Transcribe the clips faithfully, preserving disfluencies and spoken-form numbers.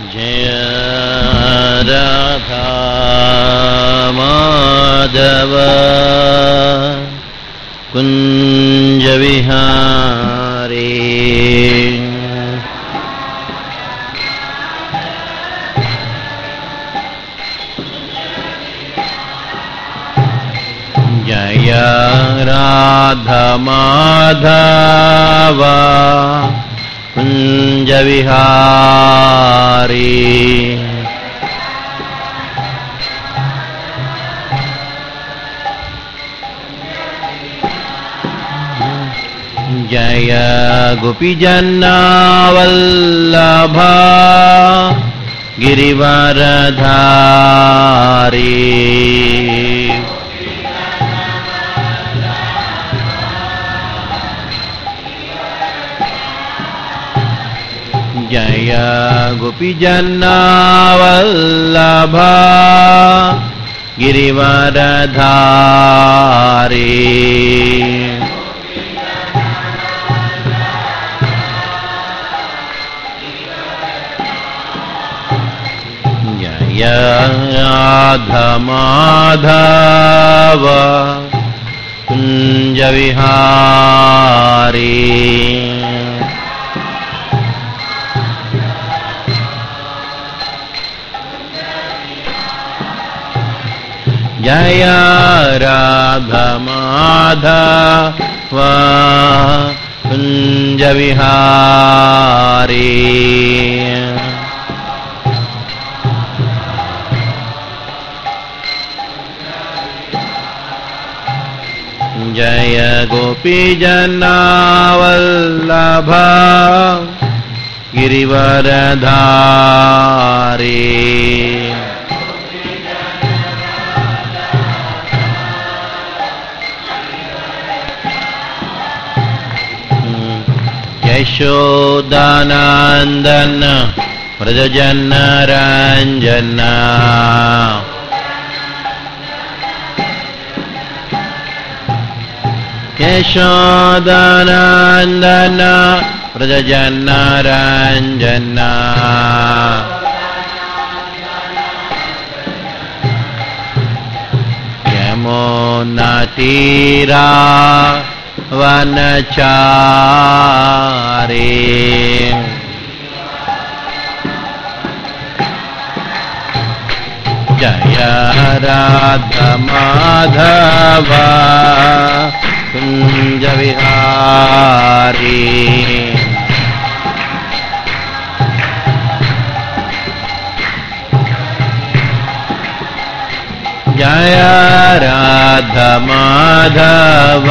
जय राधा माधव कुंज विहारी जय राधा माधव कुंज विहारी जय गोपीजना वल्लभा गिरिवरधारी जय गोपीजना वल्लभा गिरिवरधारी जय राधा माधव कुंज विहारी जय राधा माधव कुंज विहारी जय गोपीजना वल्लभा गिरिवरधारी यशोदानंदन व्रजजन रंजन यशोदानंदन व्रजजन रंजन यमुना तीरा वनचारी जय राधा माधव कुंज विहारी जय राधा माधव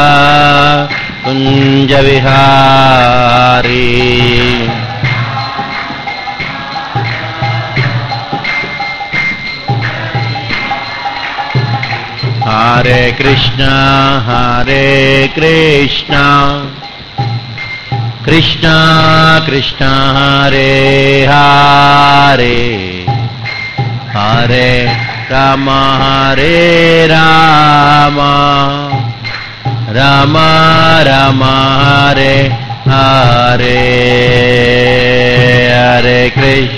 कुंज विहारी हरे कृष्णा हरे कृष्णा कृष्णा कृष्णा हरे हरे हरे राम हरे राम राम राम हरे हरे हरे कृष्ण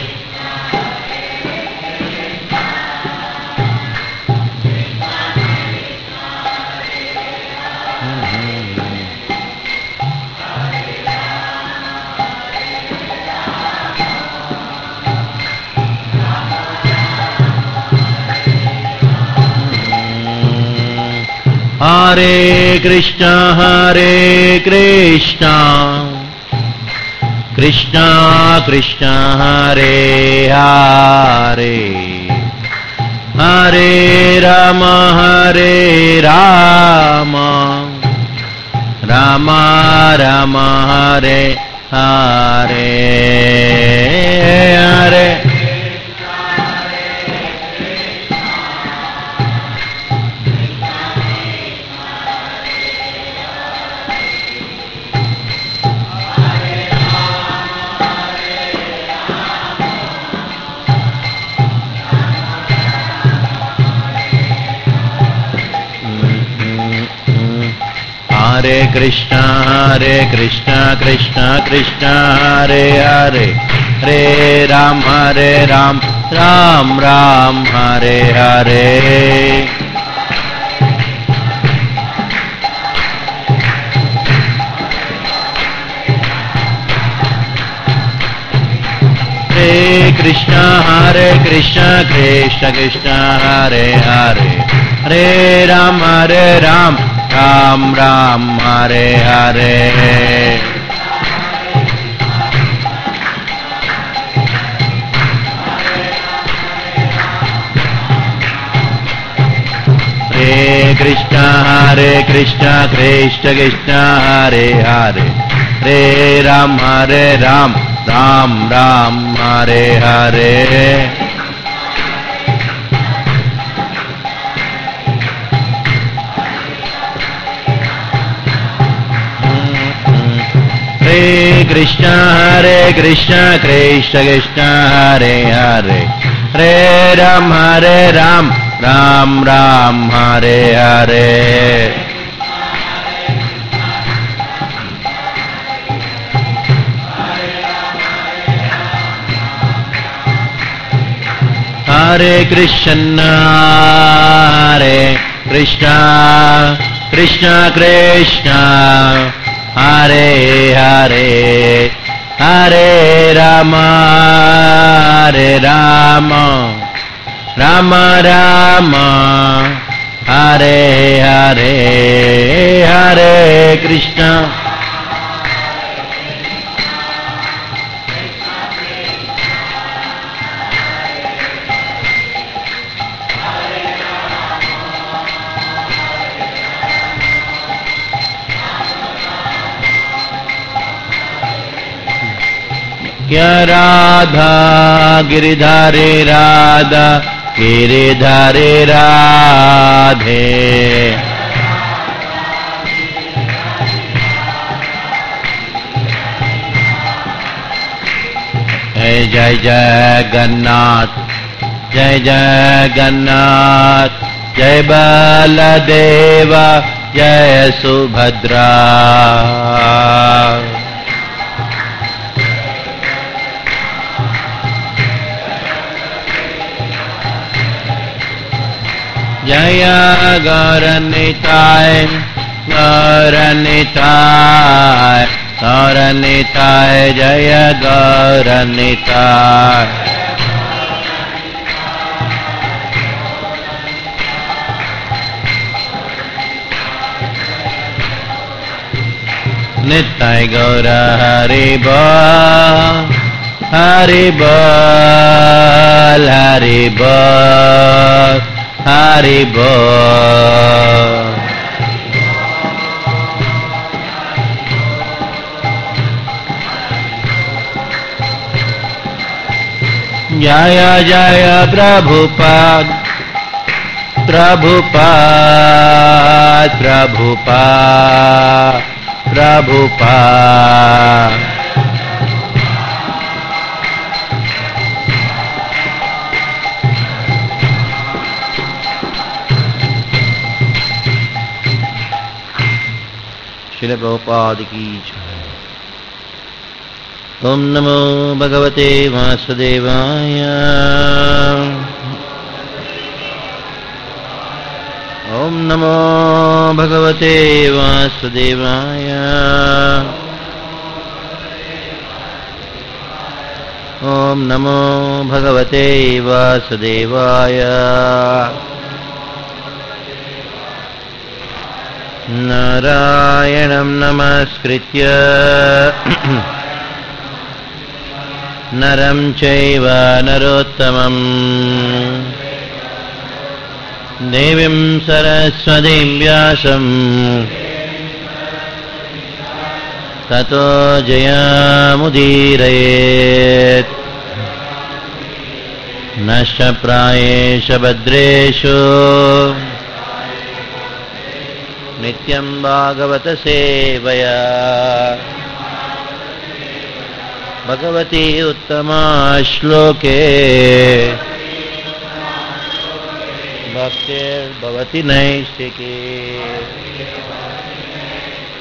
हरे कृष्णा हरे कृष्णा कृष्णा कृष्णा हरे हरे हरे राम हरे Ram Ram Ram Hare Hare Hare Hare Krishna Hare Krishna Krishna Krishna Hare Hare Hare Ram Hare Ram Ram Ram Hare Hare Hare Krishna Hare Krishna Krishna Krishna Hare Hare Hare Ram Hare Ram Ram Ram Hare Hare Hare Krishna Hare Krishna Krishna Krishna Hare Hare Hare Ram Hare Ram Ram Ram Hare Hare Hare Krishna Hare Krishna Krishna Krishna Hare Hare Hare Ram Hare Ram Ram Ram Hare Hare Hare Krishna Hare Krishna Krishna Krishna Hare Hare Hare Rama Hare Rama Rama Rama Hare Hare Hare Krishna क्या राधा गिरिधारी राधा गिरिधारी राधे जय जय जगन्नाथ जय जगन्नाथ जय बलदेव जय सुभद्रा जय गौरनिताय गौरनिताय गौरनिताय जय गौरनिताय निताय गौर हरि बोल हरि बोल हरि बोल हरि बोल जय जय प्रभुपाद प्रभुपाद प्रभुपाद प्रभुपाद श्रील प्रभुपाद की जय। ओम नमो भगवते वासुदेवाय ओम नमो भगवते वासुदेवाय ओम नमो भगवते वासुदेवाय नारायणं नमस्कृत्य नरं चैव नरोत्तमं देवीं सरस्वतीं व्यासं ततो जयमुदीरयेत् नष्टप्रायेषु भद्रेषु नित्यं भागवत सेवया भगवती उत्तमा श्लोके भक्तिर्भवति नैष्ठिकी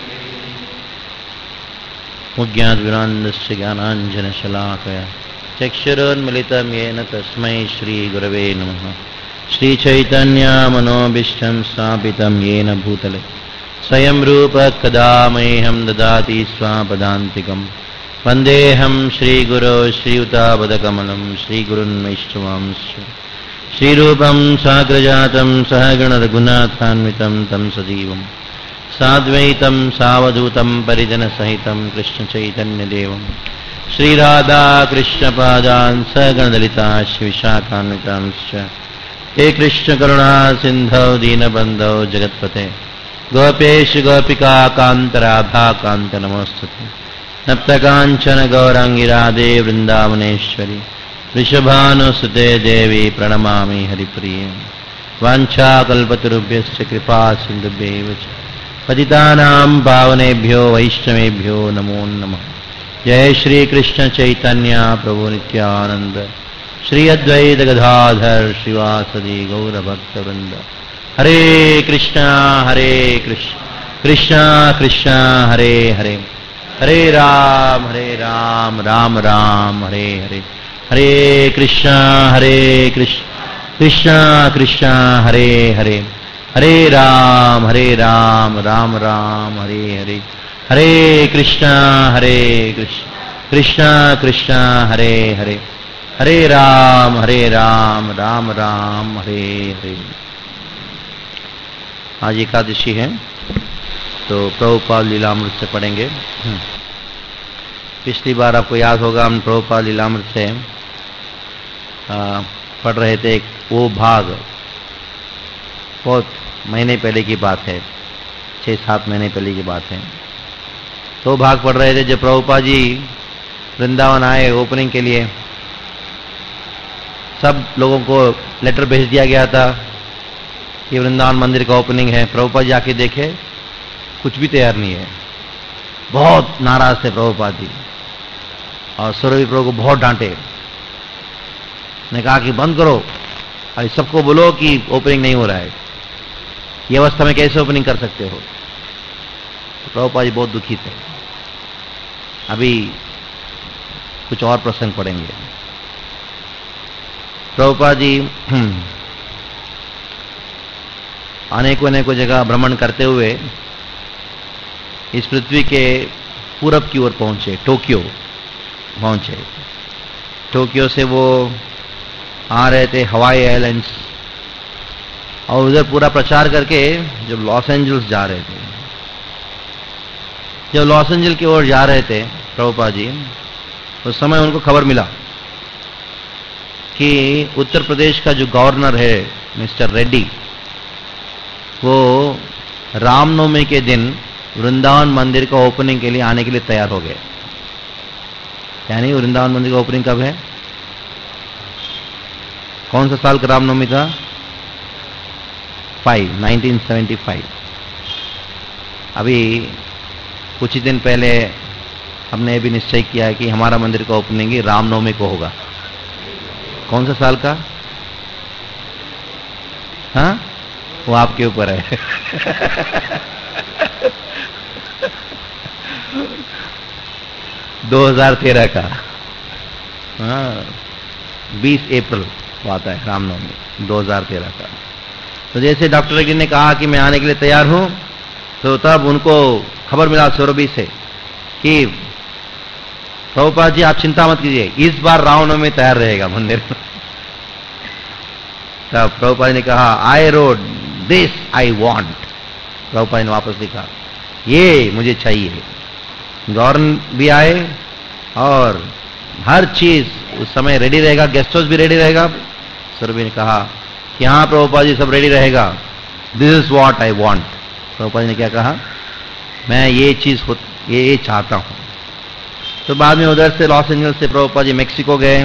मुज्ञाद्विरान्दस्य ज्ञानाञ्जनशलाकया चक्षुरोन्मिलितं येन तस्मै श्रीगुरवे नमः। श्रीचैतन्यमनोभीष्टं स्थापितं येन भूतले स्वयं रूपः कदा मह्यं ददाति स्वापदान्तिकं। वन्देऽहं श्रीगुरो श्रीयुतापदकमलं श्रीगुरुन् वैष्णवांश्च। श्रीरूपं साग्रजातं सहगणरघुनाथान्वितं तं सजीवं साद्वैतं सावधूतं परिजनसहितं कृष्णचैतन्यदेवं श्रीराधा कृष्णपादान् सगणललिता श्रीविशाखान्वितांश्च। हे कृष्णकरुणा सिन्धौ दीनबन्धौ जगत्पते गोपेश गोपिका कान्त राधा कान्त नमोस्तुते। नप्तकाञ्चन गौराङ्गी राधे वृन्दावनेश्वरी वृषभानुसुते देवी प्रणमामि हरिप्रिये। वाञ्छाकल्पतरुभ्यश्च कृपा सिन्धुभ्यैव च पतितानां पावनेभ्यो वैष्णवेभ्यो नमो नमः। जय श्री कृष्ण चैतन्य प्रभु नित्यानंद श्री अद्वैत गदाधर श्रीवासदि गौरभक्तवृंद। हरे कृष्णा हरे कृष्ण कृष्णा कृष्णा हरे हरे हरे राम हरे राम राम राम हरे हरे। हरे कृष्णा हरे कृष्ण कृष्णा कृष्णा हरे हरे हरे राम हरे राम राम राम हरे हरे। हरे कृष्णा हरे कृष्ण कृष्णा कृष्णा हरे हरे हरे राम हरे राम राम राम हरे हरे। आज एकादशी है तो प्रभुपाद लीलामृत से पढ़ेंगे। पिछली बार आपको याद होगा हम प्रभुपाद लीलामृत से आ, पढ़ रहे थे एक वो भाग, बहुत महीने पहले की बात है, छः सात महीने पहले की बात है। तो भाग पढ़ रहे थे जब प्रभुपाद जी वृंदावन आए ओपनिंग के लिए। सब लोगों को लेटर भेज दिया गया था कि वृंदावन मंदिर का ओपनिंग है। प्रभुपाद जी आके देखे कुछ भी तैयार नहीं है। बहुत नाराज थे प्रभुपाद जी और सुरभि प्रभु को बहुत डांटे। ने कहा कि बंद करो और सबको बोलो कि ओपनिंग नहीं हो रहा है, ये अवस्था में कैसे ओपनिंग कर सकते हो। तो प्रभुपाद जी बहुत दुखी थे। अभी कुछ और प्रसंग पढ़ेंगे। प्रभुपाद जी अनेकों अनेकों जगह भ्रमण करते हुए इस पृथ्वी के पूरब की ओर पहुंचे, टोक्यो पहुंचे। टोक्यो से वो आ रहे थे हवाई एयरलाइंस और उधर पूरा प्रचार करके जब लॉस एंजल्स जा रहे थे। जब लॉस एंजल्स की ओर जा रहे थे प्रभुपाद जी, उस समय उनको खबर मिला कि उत्तर प्रदेश का जो गवर्नर है मिस्टर रेड्डी, वो रामनवमी के दिन वृंदावन मंदिर का ओपनिंग के लिए आने के लिए तैयार हो गए। यानी वृंदावन मंदिर का ओपनिंग कब है? कौन सा साल का रामनवमी था? Five nineteen seventy five. अभी कुछ ही दिन पहले हमने ये भी निश्चय किया है कि हमारा मंदिर का ओपनिंग ही रामनवमी को होगा। कौन सा साल का? हाँ, वो आपके ऊपर है। दो हज़ार तेरह का, हाँ, बीस अप्रैल को आता है रामनवमी दो हज़ार तेरह का। तो जैसे डॉक्टर रेड्डी ने कहा कि मैं आने के लिए तैयार हूं, तो तब उनको खबर मिला सौरभी से कि प्रभुपाद जी आप चिंता मत कीजिए, इस बार रामनवमी तैयार रहेगा मंदिर। तब प्रभुपाद ने कहा I wrote this I want. Prabhupada ने वापस लिखा ये मुझे चाहिए। गवर्नर भी आए और हर चीज उस समय रेडी रहेगा, गेस्ट हाउस भी रेडी रहेगा। सौरभी ने कहा कि हाँ प्रभुपाद जी सब रेडी रहेगा, this is what I want. Prabhupada ji ने क्या कहा? मैं ये चीज ये, ये चाहता हूं। तो बाद में उधर से लॉस एंजल्स से प्रभुपाद जी मेक्सिको गए,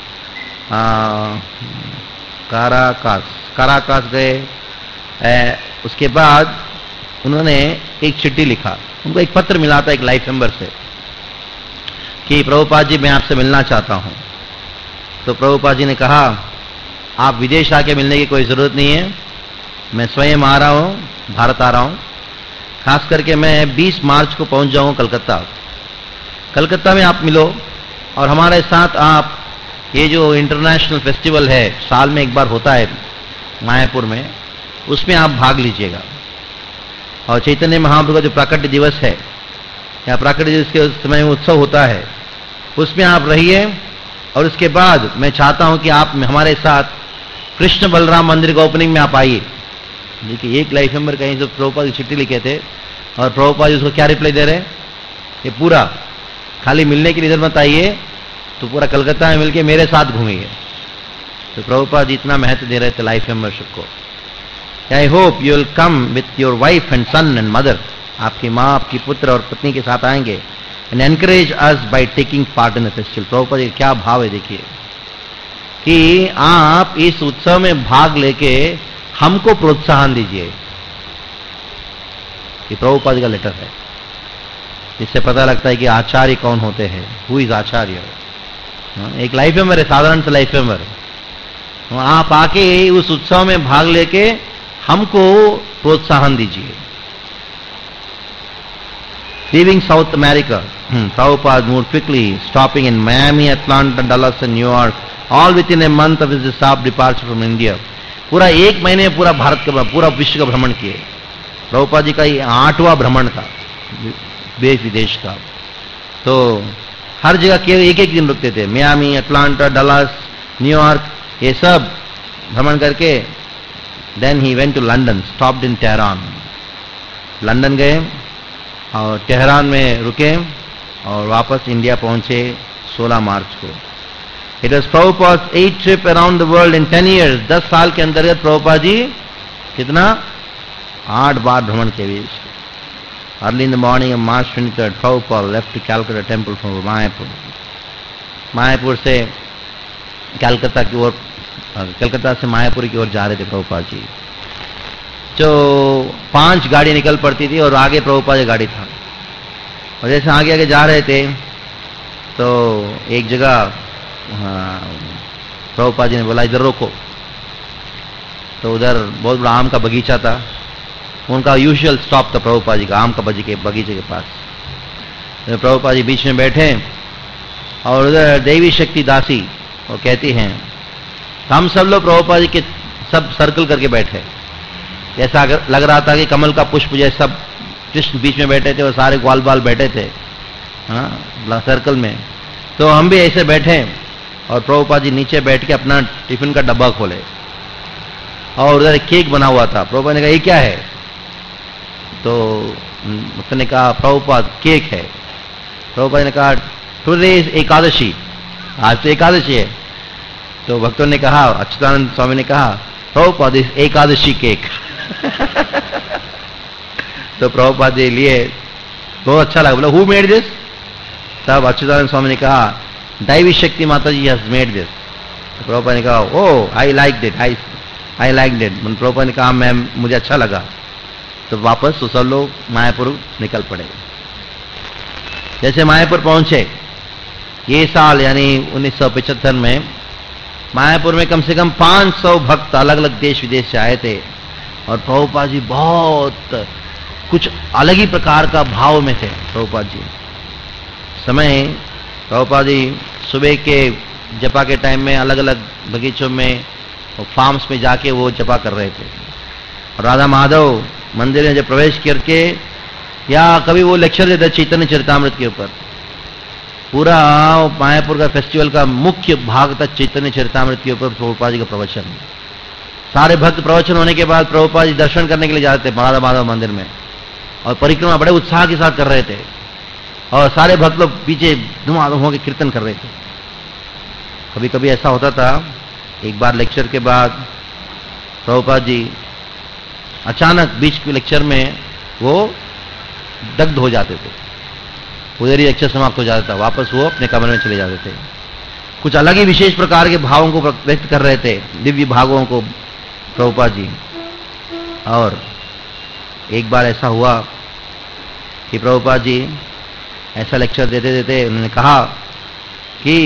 काराकास काराकास गए। ए, उसके बाद उन्होंने एक चिट्ठी लिखा, उनको एक पत्र मिला था एक लाइफ मेंबर से कि प्रभुपाद जी मैं आपसे मिलना चाहता हूं। तो प्रभुपाद जी ने कहा आप विदेश आके मिलने की कोई जरूरत नहीं है, मैं स्वयं आ रहा हूं, भारत आ रहा हूं। खास करके मैं बीस मार्च को पहुंच जाऊंगा कलकत्ता। कलकत्ता में आप मिलो और हमारे साथ आप ये जो इंटरनेशनल फेस्टिवल है, साल में एक बार होता है मायापुर में, उसमें आप भाग लीजिएगा। और चैतन्य महाप्रभु का जो प्राकट्य दिवस है या प्राकट्य दिवस के समय में उत्सव होता है, उसमें आप रहिए। और उसके बाद मैं चाहता हूं कि आप हमारे साथ कृष्ण बलराम मंदिर का ओपनिंग में आप आइए। देखिए, एक लाइफ मेंबर कहीं से प्रभुपाद की चिट्ठी लिखे थे और प्रभुपाद उसको क्या रिप्लाई दे रहे हैं, ये पूरा खाली मिलने के लिए इधर मत आइए, तो पूरा कलकत्ता में मिलके मेरे साथ घूमिए। तो प्रभुपाद इतना महत्व दे रहे थे लाइफ मेंबरशिप को। I hope you will come with your wife and son and mother. आपकी माँ, आपकी पुत्र और पत्नी के साथ आएंगे। And encourage us by taking part in the festival. Prabhupada का क्या भाव है देखिए, कि आप इस उत्सव में भाग लेके हमको प्रोत्साहन दीजिए। ये प्रभुपाद का लेटर है, इससे पता लगता है कि आचार्य कौन होते हैं। Who is acharya? एक लाइफ मेंबर है, साधारण सा लाइफ मेंबर। आप आके उस उत्सव में भाग लेके हमको प्रोत्साहन दीजिए। Leaving South America, Prabhupada moved quickly, stopping in Miami, Atlanta, Dallas and New York, all within a month of his sharp departure from India. पूरा एक महीने में पूरा भारत का, पूरा विश्व का भ्रमण किए। प्रभुपाद जी का ये आठवां भ्रमण था देश विदेश का। तो हर जगह केवल एक एक दिन रुकते थे। मियामी, अटलांटा, डलास, न्यूयॉर्क, ये सब भ्रमण करके then he went to London, stopped in Tehran. London गए और तेहरान में रुके और वापस इंडिया पहुंचे सोलह मार्च को। It was Prabhupada eighth trip around the world in ten years. दस साल के अंतर्गत प्रभुपाद जी कितना आठ बार भ्रमण किए। Early in the morning of March twenty third Prabhupada left to Calcutta temple from Mayapur. Mayapur से कलकत्ता की ओर, कलकत्ता से मायापुर की ओर जा रहे थे प्रभुपाद जी। जो पांच गाड़ी निकल पड़ती थी और आगे प्रभुपाद की गाड़ी था। और जैसे आगे आगे जा रहे थे तो एक जगह प्रभुपाद जी ने बोला इधर रोको। तो उधर बहुत बड़ा आम का बगीचा था, उनका यूजुअल स्टॉप था प्रभुपाद जी का, आम का बगीचे बगीचे के पास। तो प्रभुपाद जी बीच में बैठे और उधर देवी शक्ति दासी वो कहती हैं, हम सब लोग प्रभुपाद जी के सब सर्कल करके बैठे। ऐसा लग रहा था कि कमल का पुष्प जैसे सब कृष्ण बीच में बैठे थे और सारे ग्वाल बाल बैठे थे, हाँ, सर्कल में। तो हम भी ऐसे बैठे और प्रभुपाद जी नीचे बैठ के अपना टिफिन का डब्बा खोले और उधर एक केक बना हुआ था। प्रभुपाद ने कहा ये क्या है? तो भक्त ने कहा प्रभुपाद केक है। प्रभुपाद ने कहा टुडे इज एकादशी, आज तो एकादशी है। तो भक्तों ने कहा, अच्युतानंद स्वामी ने कहा प्रभुपाद इज एकादशी केक। तो प्रभुपाद जी लिए बहुत अच्छा लगा, बोला हु मेड दिस? तब अच्युतानंद स्वामी ने कहा दैवी शक्ति माता जी हैज मेड दिस। तो प्रभुपाद ने कहा oh I like it, I I like it. Prabhupada ने कहा मैम मुझे अच्छा लगा। तो वापस तो सब लोग मायापुर निकल पड़े। जैसे मायापुर पहुंचे, ये साल यानी उन्नीस सौ पचहत्तर में मायापुर में कम से कम पांच सौ भक्त अलग अलग देश विदेश से आए थे। और प्रभुपाद जी बहुत कुछ अलग ही प्रकार का भाव में थे। प्रभुपाद जी समय प्रभुपाद जी सुबह के जपा के टाइम में अलग अलग बगीचों में फार्म्स में जाके वो जपा कर रहे थे। और राधा माधव मंदिर में जब प्रवेश करके या कभी वो लेक्चर देते चैतन्य चरितामृत के ऊपर। पूरा मायापुर का फेस्टिवल का मुख्य भाग था चैतन्य चरितामृत के ऊपर प्रभुपाद जी का प्रवचन। सारे भक्त प्रवचन होने के बाद प्रभुपाद जी दर्शन करने के लिए जाते थे राधा माधव मंदिर में और परिक्रमा बड़े उत्साह के साथ कर रहे थे और सारे भक्त लोग पीछे धुआंधुआं होकर कीर्तन कर रहे थे। कभी कभी ऐसा होता था, एक बार लेक्चर के बाद प्रभुपाद जी अचानक बीच के लेक्चर में वो दग्ध हो जाते थे, उधर ही लेक्चर समाप्त हो जाता था, वापस वो अपने कमरे में चले जाते थे। कुछ अलग ही विशेष प्रकार के भावों को व्यक्त कर रहे थे, दिव्य भावों को प्रभुपाद जी। और एक बार ऐसा हुआ कि प्रभुपाद जी ऐसा लेक्चर देते देते उन्होंने कहा कि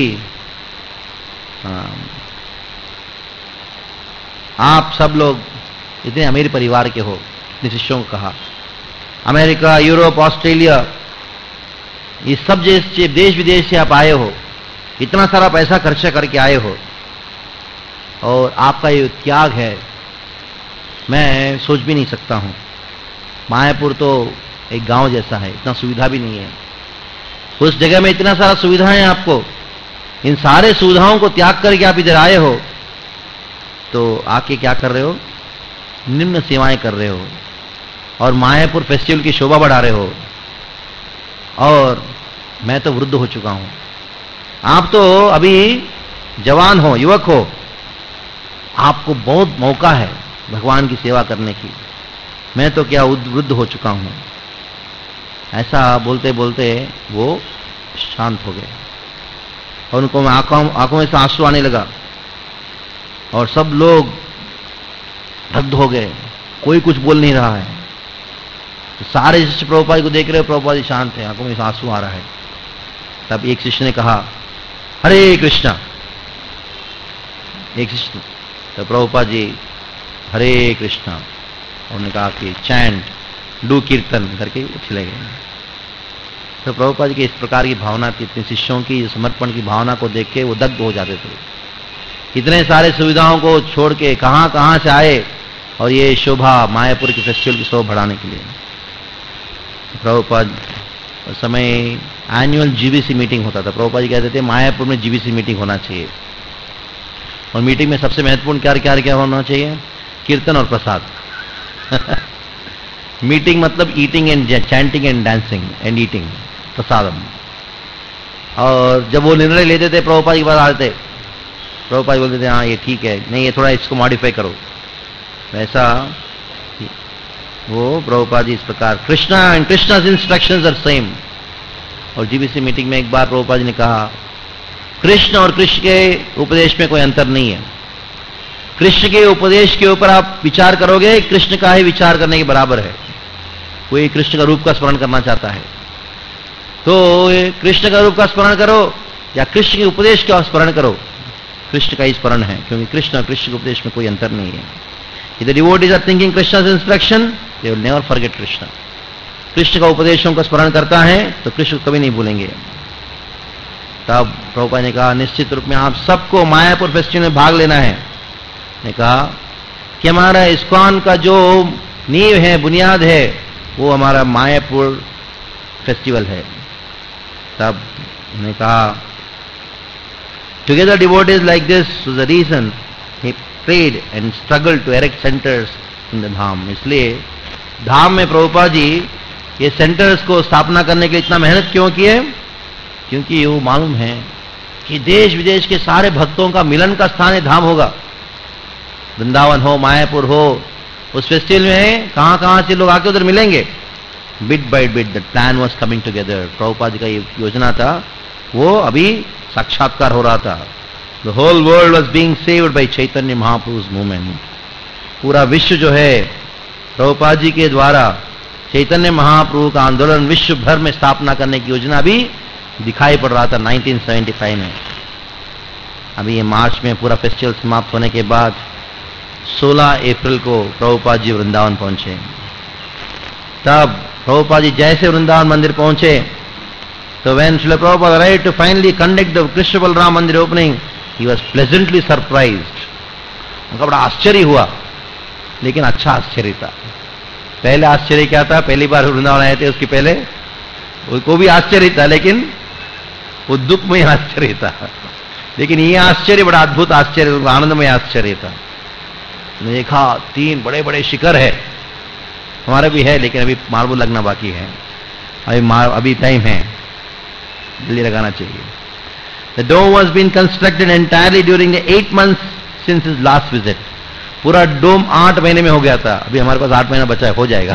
आप सब लोग इतने अमीर परिवार के हो। अपने शिष्यों को कहा अमेरिका, यूरोप, ऑस्ट्रेलिया इस सब जैसे देश विदेश से आप आए हो, इतना सारा पैसा खर्चा करके आए हो, और आपका ये त्याग है, मैं सोच भी नहीं सकता हूं। मायापुर तो एक गांव जैसा है, इतना सुविधा भी नहीं है। उस जगह में इतना सारा सुविधाएं आपको, इन सारे सुविधाओं को त्याग करके आप इधर आए हो, तो आके क्या कर रहे हो? निम्न सेवाएं कर रहे हो और मायापुर फेस्टिवल की शोभा बढ़ा रहे हो। और मैं तो वृद्ध हो चुका हूं, आप तो अभी जवान हो, युवक हो, आपको बहुत मौका है भगवान की सेवा करने की। मैं तो क्या वृद्ध हो चुका हूं। ऐसा बोलते बोलते वो शांत हो गए और उनको आंखों आंखों में से आंसू आने लगा और सब लोग दग्ध हो गए, कोई कुछ बोल नहीं रहा है। तो सारे शिष्य प्रभुपाद जी को देख रहे हो, प्रभुपाद जी शांत है, आंखों में से आंसू आ रहा है। तब एक शिष्य ने कहा, हरे कृष्णा। एक शिष्य, तो प्रभुपाद जी हरे कृष्णा, उन्होंने कहा कि चैंट, डू कीर्तन करके चले गए। तो प्रभुपाद जी की इस प्रकार की भावना थी, अपने शिष्यों की समर्पण की भावना को देख के वो दग्ध हो जाते थे। इतने सारे सुविधाओं को छोड़ के कहां कहां से आए और ये शोभा मायापुर के फेस्टिवल की शोभा बढ़ाने के लिए। प्रभुपाद उस समय एनुअल जीबीसी मीटिंग होता था। प्रभुपाद जी कहते थे मायापुर में जीबीसी मीटिंग होना चाहिए, और मीटिंग में सबसे महत्वपूर्ण क्या क्या क्या होना चाहिए? कीर्तन और प्रसाद। मीटिंग मतलब eating and chanting and dancing and eating prasadam. और जब वो निर्णय लेते थे प्रभुपाद जी के पास आते, प्रभुपाद जी बोलते थे हाँ ये ठीक है, नहीं ये थोड़ा इसको मॉडिफाई करो। वैसा वो प्रभुपाद जी इस प्रकार, Krishna and Krishna's instructions are same. और जीबीसी मीटिंग में एक बार प्रभुपाद जी ने कहा, कृष्ण और कृष्ण के उपदेश में कोई अंतर नहीं है। कृष्ण के उपदेश के ऊपर आप विचार करोगे, कृष्ण का ही विचार करने के बराबर है। कोई कृष्ण का रूप का स्मरण करना चाहता है तो कृष्ण का रूप का स्मरण करो, या कृष्ण के उपदेश का स्मरण करो, कृष्ण का ही स्मरण है, क्योंकि कृष्ण और कृष्ण के उपदेश में कोई अंतर नहीं है। If the devotees are thinking Krishna's instruction, they will never forget Krishna. Krishna का उपदेशों का स्मरण करता है तो कृष्ण कभी नहीं भूलेंगे। तब प्रभुपाद ने कहा, निश्चित रूप में आप सबको मायापुर फेस्टिवल में भाग लेना है। ने कहा कि हमारा इस्कॉन का जो नींव है, बुनियाद है, वो हमारा मायापुर फेस्टिवल है। तब उन्होंने कहा, together devotees like this was the reason he prayed and struggled to erect centers in the dham. इसलिए धाम में प्रभुपाद जी ये सेंटर्स को स्थापना करने के लिए इतना मेहनत क्यों किए? क्योंकि वो मालूम है कि देश विदेश के सारे भक्तों का मिलन का स्थान है धाम होगा। वृंदावन हो, मायापुर हो, उस फेस्टिवल में कहां कहां से लोग आके उधर मिलेंगे। Bit by bit the plan was coming together. Prabhupada ji का ये योजना था, वो अभी साक्षात्कार हो रहा था। The whole world was being saved by Chaitanya Mahaprabhu's movement. पूरा विश्व जो है प्रभुपाद जी के द्वारा चैतन्य महाप्रभु का आंदोलन विश्व भर में स्थापना करने की योजना भी दिखाई पड़ रहा था नाइनटीन सेवेंटी फाइव में। अभी ये मार्च में पूरा फेस्टिवल समाप्त होने के बाद सोलह अप्रैल को प्रभुपाद जी वृंदावन पहुंचे। तब प्रभुपाद जी जैसे वृंदावन मंदिर पहुंचे तो when Srila Prabhupada arrived to finally conduct the Krishna Balram Mandir opening, he was pleasantly surprised. उनका बड़ा आश्चर्य हुआ, लेकिन अच्छा आश्चर्य था। पहले आश्चर्य क्या था? पहली बार वृंदावन आए थे, उसके पहले उनको भी आश्चर्य था, लेकिन वो दुखमय आश्चर्य था। लेकिन ये आश्चर्य बड़ा अद्भुत आश्चर्य, आनंदमय आश्चर्य था। देखा तीन बड़े बड़े शिखर है, हमारा भी है, लेकिन अभी मार्बल लगना बाकी है, अभी मार अभी टाइम है, जल्दी लगाना चाहिए। The dome was being constructed entirely during the eight months since his last visit. पूरा डोम आठ महीने में हो गया था, अभी हमारे पास आठ महीना बचा है, हो जाएगा।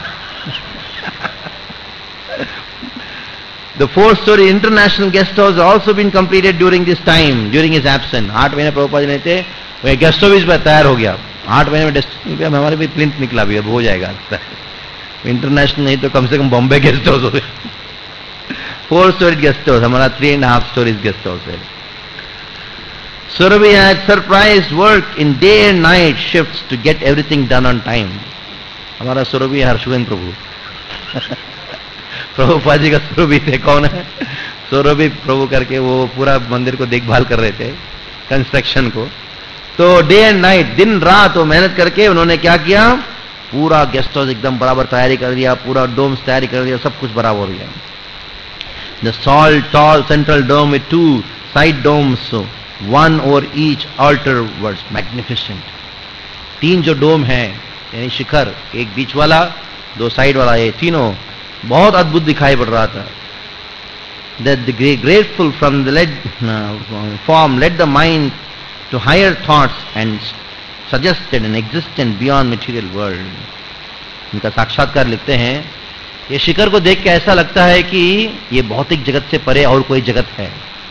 The four-story international guest house also been completed during this time, during his absence. आठ महीने प्रभुपाद जी नहीं थे, वो गेस्ट हाउस भी तैयार हो गया। आठ महीने में डेस्टिनी पे हमारे भी प्रिंट निकला भी, अब हो जाएगा। इंटरनेशनल नहीं तो कम से कम बॉम्बे गेस्ट हाउस हो गया। फोर स्टोरी गेस्ट हाउस, हमारा three and half storeys guest house है। Surabhi had surprise work in day and night shifts to get everything done on time. हमारा सुरभि हर्षवेंद्र प्रभु प्रभुपाद जी का स्वरूप थे, कौन है? स्वरूप प्रभु करके वो पूरा मंदिर को देखभाल कर रहे थे, कंस्ट्रक्शन को। तो डे एंड नाइट, दिन रात वो मेहनत करके उन्होंने क्या किया, पूरा गेस्ट हाउस एकदम बराबर तैयारी कर दिया, पूरा डोम्स तैयारी कर दिया, सब कुछ बराबर हो गया। The sole tall central dome with two side domes, one over each altar was magnificent. तीन जो डोम है यानी शिखर, एक बीच वाला, दो साइड वाला, ये तीनों बहुत अद्भुत दिखाई पड़ रहा था। That the grateful from the led uh, form led the mind to higher thoughts and suggested an existence beyond material world. इनका साक्षात्कार लिखते हैं, ये शिखर को देख के ऐसा लगता है कि ये भौतिक जगत से परे और कोई जगत है।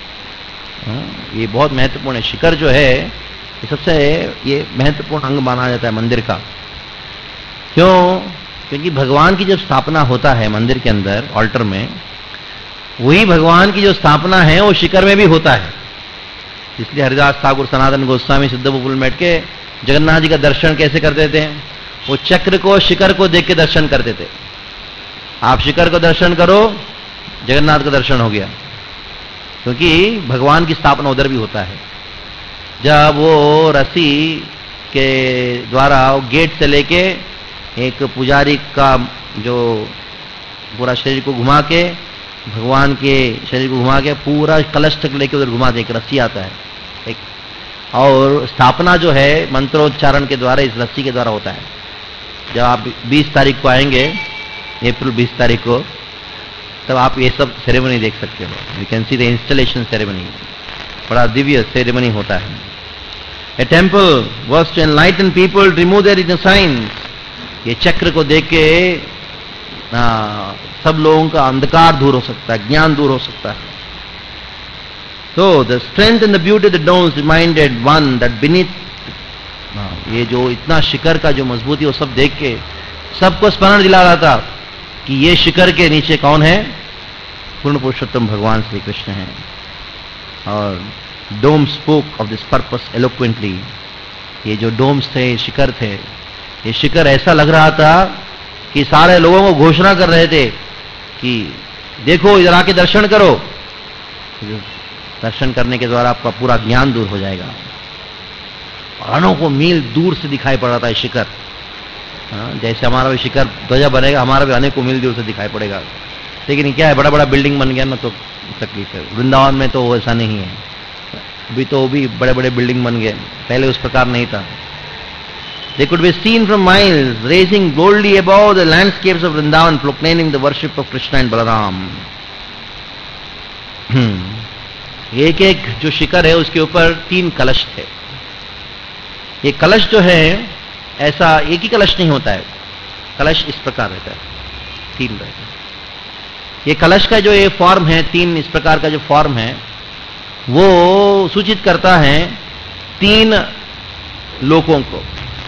ये बहुत महत्वपूर्ण है। शिखर जो है ये सबसे ये महत्वपूर्ण अंग माना जाता है मंदिर का। क्यों? क्योंकि भगवान की जब स्थापना होता है मंदिर के अंदर ऑल्टर में, वही भगवान की जो स्थापना है वो शिखर में भी होता है। इसलिए हरिदास ठाकुर, सनातन गोस्वामी, सिद्ध बुल बैठ के जगन्नाथ जी का दर्शन कैसे करते थे? वो चक्र को, शिखर को देख के दर्शन करते थे। आप शिखर को दर्शन करो, जगन्नाथ का दर्शन हो गया, क्योंकि भगवान की स्थापना उधर भी होता है। जब वो रस्सी के द्वारा गेट से लेके एक पुजारी का जो पूरा शरीर को घुमा के, भगवान के शरीर को घुमा के पूरा कलश तक लेके उधर घुमा दे, एक रस्सी आता है एक, और स्थापना जो है मंत्रोच्चारण के द्वारा, इस रस्सी के द्वारा होता है। जब आप बीस तारीख को आएंगे, अप्रैल बीस तारीख को, तब आप ये सब सेरेमनी देख सकते हो। You can see the installation ceremony, बड़ा दिव्य सेरेमनी होता है। A temple was to enlighten people, remove their ignorance. ये चक्र को देख के आ, सब लोगों का अंधकार दूर हो सकता है, ज्ञान दूर हो सकता है। तो the strength and the beauty of the domes reminded one that beneath, ये जो इतना शिखर का जो मजबूती, वो सब देख के सबको स्मरण दिला रहा था कि ये शिखर के नीचे कौन है? पूर्ण पुरुषोत्तम भगवान श्री कृष्ण है। और dome spoke of this purpose eloquently. ये जो डोम्स थे, शिखर थे, ये शिखर ऐसा लग रहा था कि सारे लोगों को घोषणा कर रहे थे कि देखो, इधर आके दर्शन करो। दर्शन करने के द्वारा आपका पूरा ज्ञान दूर हो जाएगा। अनों को मील दूर से दिखाई पड़ रहा था शिखर। जैसे हमारा भी शिखर ध्वजा बनेगा, हमारा भी अनेकों मील दूर से दिखाई पड़ेगा। लेकिन क्या है, बड़ा बड़ा बिल्डिंग बन गया ना, तो तकलीफ है। वृंदावन में तो ऐसा नहीं है, अभी तो भी बड़े बड़े बिल्डिंग बन गए, पहले उस प्रकार नहीं था। They could be seen from miles, raising boldly above the landscapes of Vrindavan, proclaiming the worship of Krishna and Balaram. एक एक जो शिखर है उसके ऊपर तीन कलश थे। ये कलश जो है ऐसा एक ही कलश नहीं होता है, कलश इस प्रकार रहता है, तीन रहता है। ये कलश का जो ये फॉर्म है, तीन इस प्रकार का जो फॉर्म है, वो सूचित करता है तीन लोकों को,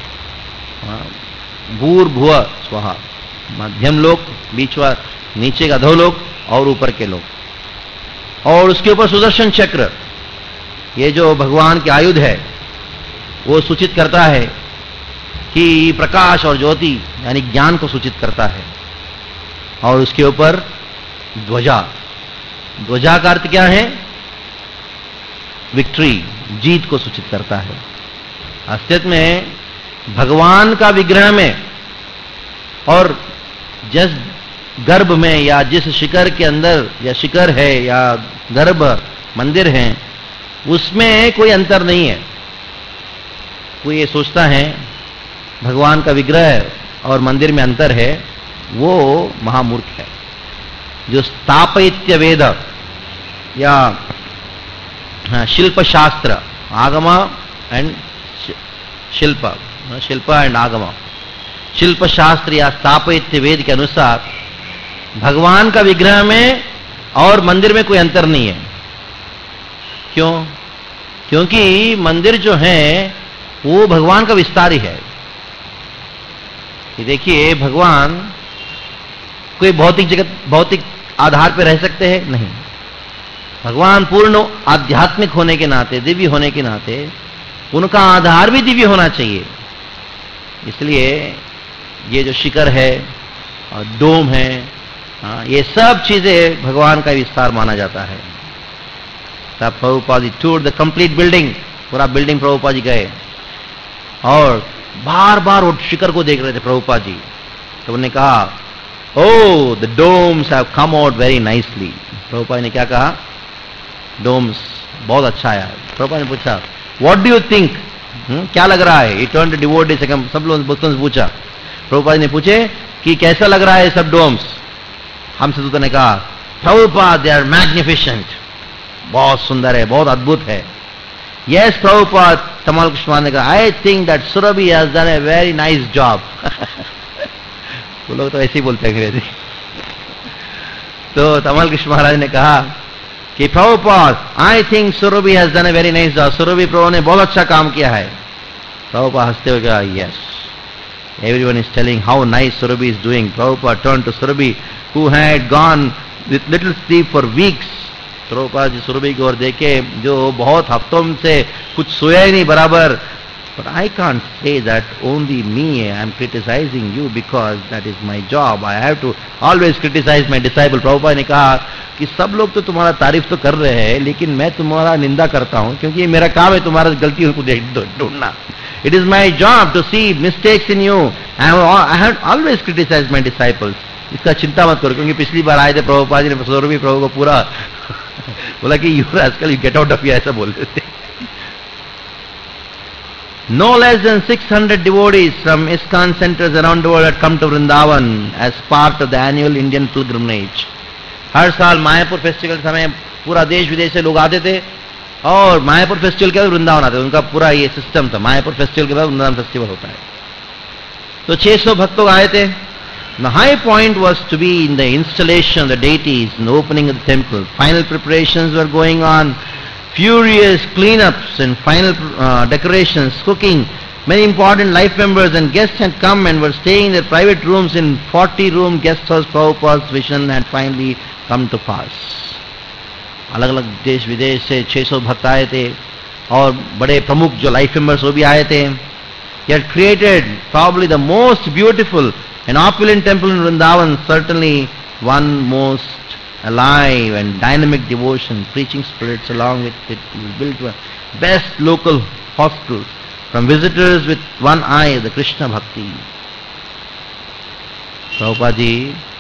भूर भुव स्वाहा, मध्यम लोक, बीच वा नीचे का अधोलोक और ऊपर के लोक। और उसके ऊपर सुदर्शन चक्र, ये जो भगवान के आयुध है, वो सूचित करता है कि प्रकाश और ज्योति यानी ज्ञान को सूचित करता है। और उसके ऊपर ध्वजा, ध्वजा का अर्थ क्या है? विक्ट्री, जीत को सूचित करता है। अस्तित्व में भगवान का विग्रह में और जिस गर्भ में या जिस शिखर के अंदर या शिखर है या गर्भ मंदिर है, उसमें कोई अंतर नहीं है। कोई ये सोचता है भगवान का विग्रह और मंदिर में अंतर है, वो महामूर्ख है। जो स्थापयित्य वेद या शिल्प शास्त्र, आगम एंड शिल्प, शिल्प एंड आगम, शिल्प शास्त्र या स्थापयित्य वेद के अनुसार भगवान का विग्रह में और मंदिर में कोई अंतर नहीं है। क्यों? क्योंकि मंदिर जो है वो भगवान का विस्तार ही है। ये देखिए, भगवान कोई भौतिक जगत, भौतिक आधार पर रह सकते हैं? नहीं। भगवान पूर्ण आध्यात्मिक होने के नाते, दिव्य होने के नाते, उनका आधार भी दिव्य होना चाहिए। इसलिए ये जो शिखर है और डोम है, हाँ, ये सब चीजें भगवान का विस्तार माना जाता है। तब Prabhupada ji tour the complete building, पूरा बिल्डिंग प्रभुपाद जी गए और बार बार वो शिखर को देख रहे थे प्रभुपाद जी। तो उन्होंने कहा, oh the domes have come out very nicely. Prabhupada ने क्या कहा, डोम्स बहुत अच्छा है। प्रभुपाद ने पूछा, व्हाट डू यू थिंक, क्या लग रहा है? टर्न टू डिवोटीज, सब लोग बच्चों से पूछा। प्रभुपाद ने पूछे कि कैसा लग रहा है सब डोम्स? हमसे दूत ने कहा, प्रभुपाद दे आर मैग्निफिसेंट, बहुत सुंदर है, बहुत अद्भुत है। यस प्रभुपाद, तमाल कृष्ण ने कहा, I think that Surabhi has done a very nice job. वो लोग तो ऐसे ही बोलते हैं अंग्रेजी। तो तमाल कृष्ण महाराज ने कहा कि Prabhupada, I think Surabhi has done a very nice job, Surabhi Prabhu ने बहुत अच्छा काम किया है। प्रभुपाद हंसते हुए कहा, yes, everyone is telling how nice Surabhi is doing. Prabhupada turned to Surabhi, who had gone with little sleep for weeks. Prabhupada ji Surabhi की ओर देखे, जो बहुत हफ्तों से कुछ सोया ही नहीं बराबर। But I can't say that only me, I am criticizing you because that is my job. I have to always criticize my disciple. Prabhupada ने कहा कि सब लोग तो तुम्हारा तारीफ तो कर रहे हैं, लेकिन मैं तुम्हारा निंदा करता हूं, क्योंकि ये मेरा काम है तुम्हारा गलतियों को ढूंढना। It is my job to see mistakes in you. I have, I have always criticized my disciples. इसका चिंता मत करो, क्योंकि पिछली बार आए थे प्रभुपाद जी ने सुरभि प्रभु को पूरा बोला कि यू आजकल you get out of here, ऐसा बोल रहे थे। No less than six hundred devotees from ISKCON centers around the world had come to Vrindavan as part of the annual Indian pilgrimage. हर साल मायापुर फेस्टिवल समय पूरा देश विदेश से लोग आते थे, और मायापुर फेस्टिवल के बाद वृंदावन आते थे। उनका पूरा ये सिस्टम था, मायापुर फेस्टिवल के बाद वृंदावन फेस्टिवल होता है। तो छह सौ भक्त लोग आए थे। The high point was to be in the installation of the deities and the opening of the temple. Final preparations were going on, furious cleanups and final uh, decorations, cooking. Many important life members and guests had come and were staying in their private rooms in forty room guest house. Prabhupada's vision had finally come to pass. अलग अलग देश विदेश से छह सौ भक्त आए थे, और बड़े प्रमुख जो लाइफ मेंबर्स वो भी आए थे। He had created probably the most beautiful and opulent temple in Vrindavan, certainly one most alive and dynamic devotion, preaching spirits. Along with it, he built one best local hospitals from visitors with one eye, the Krishna Bhakti. Prabhupada ji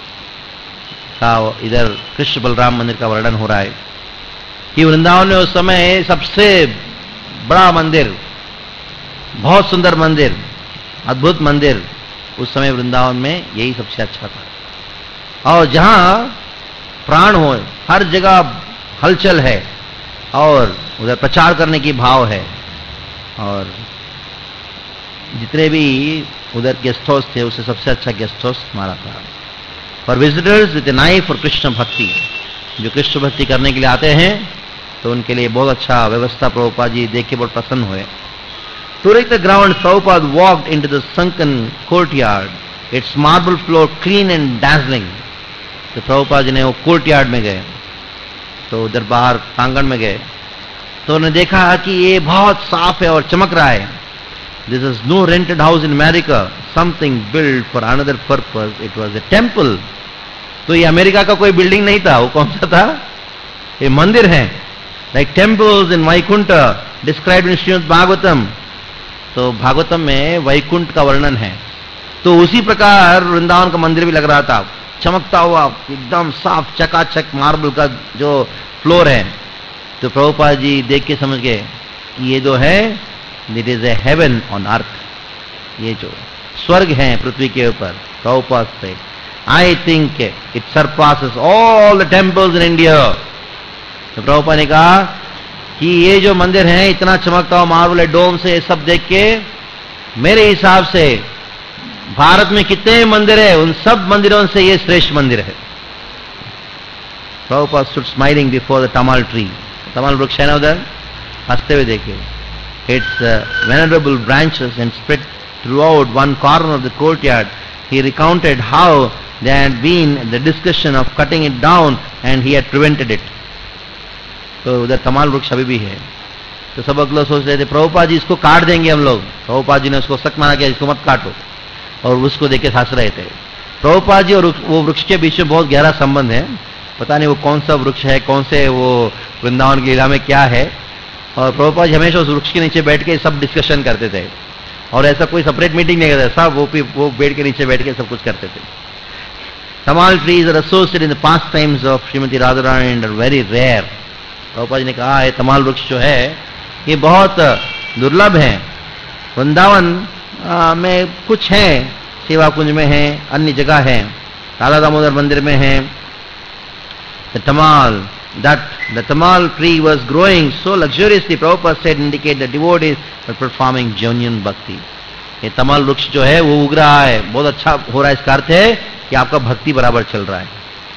का इधर कृष्ण बलराम मंदिर का वर्णन हो रहा है कि वृंदावन में उस समय सबसे बड़ा मंदिर, बहुत सुंदर मंदिर, अद्भुत मंदिर, उस समय वृंदावन में यही सबसे अच्छा था। और जहां प्राण हो, हर जगह हलचल है, और उधर प्रचार करने की भाव है, और जितने भी उधर गेस्ट हाउस थे उससे सबसे अच्छा गेस्ट हाउस हमारा था। For visitors with an eye for Krishna bhakti, जो कृष्ण भक्ति करने के लिए आते हैं तो उनके लिए बहुत अच्छा व्यवस्था प्रभुपाद जी देख के बहुत प्रसन्न हुए। To reach the ground, Prabhupada walked into the sunken courtyard, its marble floor clean and dazzling. तो प्रभुपाद जी ने वो कोर्टयार्ड में गए, तो उधर बाहर प्रांगण में गए, तो उन्होंने देखा कि ये बहुत साफ है और चमक रहा है। This is no rented house in America, something built for another purpose. It was a temple. तो ये अमेरिका का कोई बिल्डिंग नहीं था, वो कौन सा था? ये मंदिर है। Like temples in Vaikuntha described in Srimad Bhagavatam. तो भागवतम में वैकुंठ का वर्णन है, तो उसी प्रकार वृंदावन का मंदिर भी लग रहा था, चमकता हुआ एकदम साफ चकाचक मार्बल का जो फ्लोर है। तो प्रभुपाद जी देख के समझ गए ये जो है, it is a heaven on earth, ये जो स्वर्ग है पृथ्वी के ऊपर। प्रभुपाद से I think it surpasses all the temples in India. तो प्रभुपाद ने कहा कि ये जो मंदिर है इतना चमकता हुआ मार्बल है, डोम से, सब देख के मेरे हिसाब से भारत में कितने मंदिर है उन सब मंदिरों से ये श्रेष्ठ मंदिर है। Prabhupada stood smiling before the tamal tree. तमाल वृक्ष है ना उधर, हंसते हुए देखे। Its uh, venerable branches and spread throughout one corner of the courtyard. He recounted how there had been the discussion of cutting it down and he had prevented it. तो उधर तमाल वृक्ष अभी भी है। तो सब लोग सोच रहे थे प्रभुपाद जी इसको काट देंगे हम लोग। प्रभुपाद जी ने उसको सख्त माना कि इसको मत काटो, और उसको देख के हंस रहे थे। प्रभुपाद जी और वो वृक्ष के बीच में बहुत गहरा संबंध है। पता नहीं वो कौन सा वृक्ष है, कौन से वो वृंदावन की लीला में क्या है। और प्रभुपाद जी हमेशा उस वृक्ष के नीचे बैठ के सब डिस्कशन करते थे, और ऐसा कोई सेपरेट मीटिंग नहीं करता, सब वो वो पेड़ के नीचे बैठ के सब कुछ करते थे। Tamal trees are associated in the pastimes of Srimati Radha Rani and are very rare. Prabhupada ji ने कहा है तमाल वृक्ष जो है ये बहुत दुर्लभ है। वृंदावन में कुछ है, सेवा कुंज में है, अन्य जगह है, राधा दामोदर मंदिर में है। The Tamal that the tamal tree was growing so luxuriously, Prabhupada said, indicate the devotees were performing genuine bhakti. ये तमाल वृक्ष जो है वो उग रहा है, बहुत अच्छा हो रहा है, इसका अर्थ है कि आपका भक्ति बराबर चल रहा है।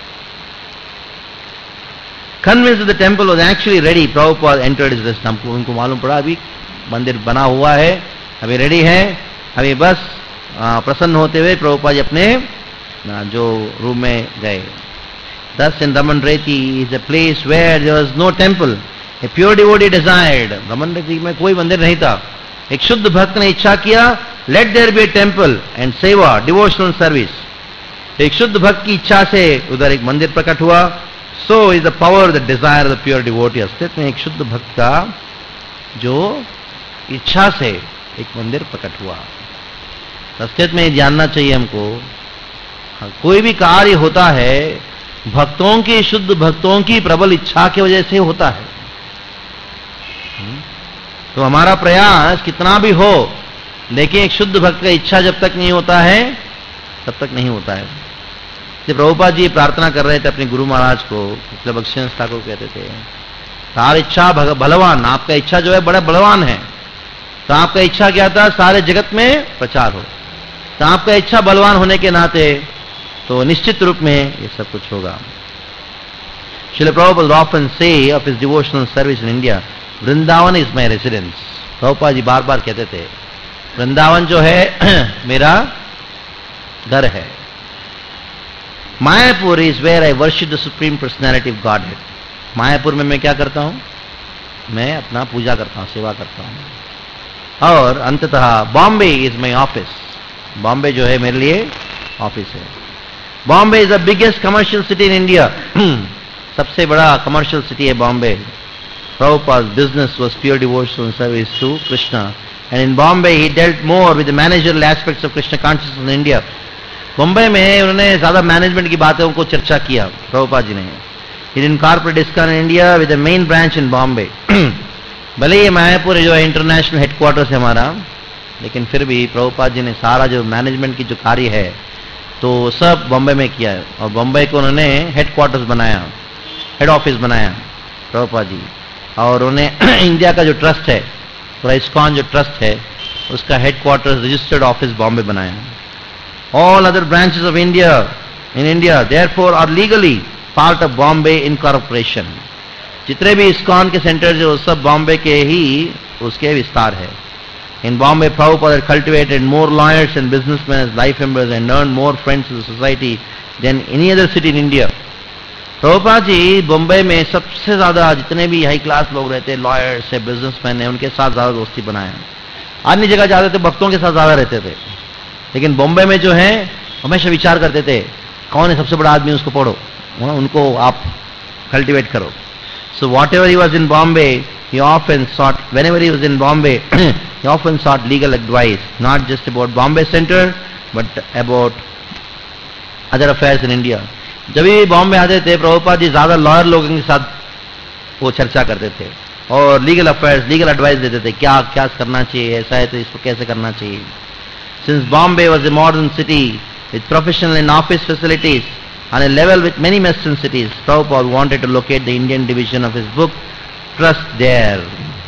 Convinced that the temple was actually ready, Prabhupada entered his rest. हमको उनको मालूम पड़ा अभी मंदिर बना हुआ है, अभी रेडी है, अभी बस प्रसन्न होते हुए प्रभुपाद जी अपने जो रूम में गए। Thus in Raman Reti is a place where there was no temple. A pure devotee desired. Raman Reti में कोई मंदिर नहीं था। एक शुद्ध भक्त ने इच्छा किया, let there be a temple and seva, devotional service. एक शुद्ध भक्त की इच्छा से उधर एक मंदिर प्रकट हुआ। So is the power, the desire of the pure devotee. अस्तित्व में एक शुद्ध भक्त का जो इच्छा से एक मंदिर प्रकट हुआ। अस्तित्व में जानना चाहिए हमको, कोई भी कार्य होता है भक्तों की, शुद्ध भक्तों की प्रबल इच्छा की वजह से होता है। तो हमारा प्रयास कितना भी हो, लेकिन एक शुद्ध भक्त का इच्छा जब तक नहीं होता है तब तक नहीं होता है। जब प्रभुपाद जी प्रार्थना कर रहे थे अपने गुरु महाराज को, मतलब बख्शिश ठाकुर कहते थे, सारी इच्छा बलवान, आपका इच्छा जो है बड़ा बलवान है। तो आपका इच्छा क्या था, सारे जगत में प्रचार हो। तो आपका इच्छा बलवान होने के नाते तो निश्चित रूप में ये सब कुछ होगा। Srila Prabhupada often say of his devotional service in India, Vrindavan is my residence. Prabhupada ji बार बार कहते थे वृंदावन जो है मेरा घर है। Mayapur is where I worship the supreme personality of Godhead. Mayapur में मैं क्या करता हूँ, मैं अपना पूजा करता हूँ, सेवा करता हूँ। और अंततः Bombay is my office, Bombay जो है मेरे लिए ऑफिस है। Bombay is the biggest commercial city in India. सबसे बड़ा कमर्शियल सिटी है Bombay. Prabhupada's business was pure devotional service to Krishna, and in Bombay he dealt more with the managerial aspects of Krishna consciousness in India. Bombay में उन्होंने ज्यादा management की बातों को चर्चा किया प्रभुपाद जी ने। He incorporated ISKCON in India with a main branch in Bombay. भले ये मायापुर जो है इंटरनेशनल हेडक्वार्टर्स है हमारा, लेकिन फिर भी प्रभुपाद जी ने सारा जो मैनेजमेंट की जो कार्य है तो सब बॉम्बे में किया है। और बॉम्बे को उन्होंने हेडक्वार्टर्स बनाया, हेड ऑफिस बनाया प्रभुपाद जी। और उन्हें इंडिया का जो ट्रस्ट है, पूरा इस्कॉन जो ट्रस्ट है, उसका हेडक्वार्टर्स रजिस्टर्ड ऑफिस बॉम्बे बनाया। All other branches of India in India therefore are legally part of Bombay incorporation. जितने भी इस्कॉन के सेंटर जो सब बॉम्बे के ही उसके विस्तार है। In Bombay, Prabhupada had cultivated more lawyers and businessmen as life members and earned more friends in the society than any other city in India. Prabhupada ji Bombay में सबसे ज्यादा जितने भी हाई क्लास लोग रहते हैं, लॉयर्स है, बिजनेसमैन है, उनके साथ ज्यादा दोस्ती बनाया। अन्य जगह जाते थे भक्तों के साथ ज्यादा रहते थे, लेकिन बॉम्बे में जो है हमेशा विचार करते थे कौन है सबसे बड़ा आदमी, उसको पढ़ो, उनको आप कल्टिवेट करो। So whatever he was in Bombay, he often sought, whenever he was in Bombay, he often sought legal advice, not just about Bombay Center, but about other affairs in India. जब भी बॉम्बे आते थे प्रभुपाद जी ज्यादा lawyer लोगों के साथ वो चर्चा करते थे और लीगल अफेयर्स, लीगल एडवाइस देते थे, क्या क्या करना चाहिए, ऐसा है तो इसको कैसे करना चाहिए। Since Bombay was a modern city with professional and office facilities on a level with many western cities, Prabhupada wanted to locate the Indian division of his book Trust there.